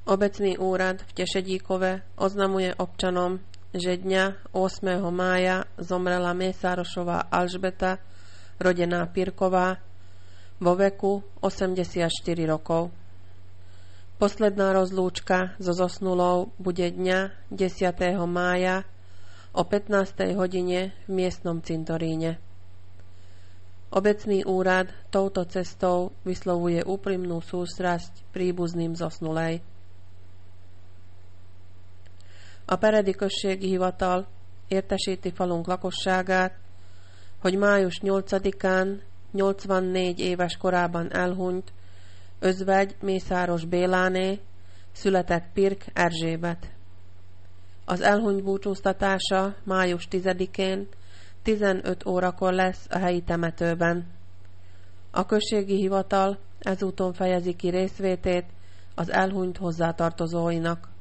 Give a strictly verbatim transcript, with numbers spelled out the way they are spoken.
Obecný úrad v Tešedíkove oznamuje občanom, že dňa ôsmeho mája zomrela Mésárošová Alžbeta, rodená Pirková, vo veku osemdesiatštyri rokov. Posledná rozlúčka so zosnulou bude dňa desiateho mája o pätnástej hodine v miestnom cintoríne. Obecný úrad touto cestou vyslovuje úprimnú sústrasť príbuzným zosnulej. A Peredi község hivatal értesíti falunk lakosságát, hogy május nyolcadikán nyolcvannégy éves korában elhunyt özvegy Mészáros Béláné, született Pirk Erzsébet. Az elhunyt búcsúztatása május tizedikén tizenöt órakor lesz a helyi temetőben. A községi hivatal ezúton fejezi ki részvétét az elhunyt hozzátartozóinak.